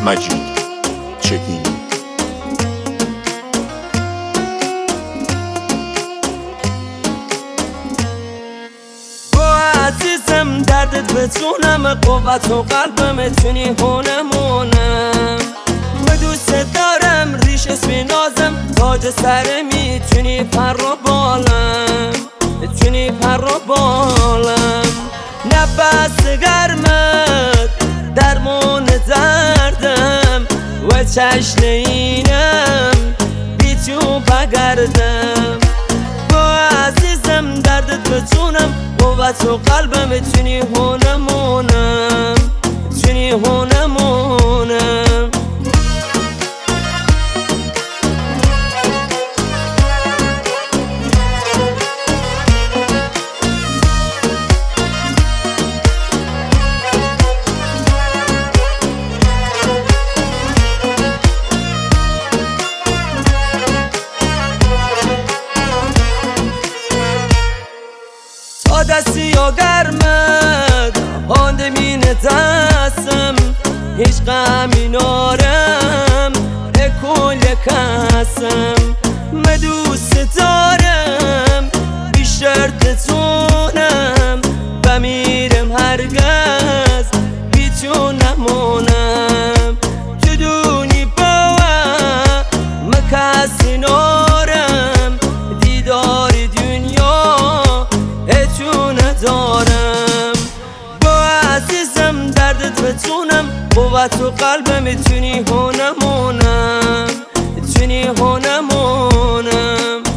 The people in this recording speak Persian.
مجید چهینی. عزیزم دردت بتونم، قوت و قلبم میتونی هونمونم. من دوست دارم ریش اسمی نازم، تاج سر میتونی پر و بالم، میتونی پر و بالم. نفس گرمت درمون دردم و چشنینم بی تو بگردم. با عزیزم دردت بتونم، قوت و قلبم میتونی هونمونم، میتونی هونمونم. تا دستی و گرمت هانده مینه دستم، هیچ غمی نارم اکل کسم. من دوست دارم بیشتر تتونم، بمیرم هرگز بی تو نمونم. تو دونی با مکسی نارم، دیدار دنیا اتو ندارم. با عزیزم دردت بتونم، قوت و قلبم میتونی هونمونم، میتونی هونمونم.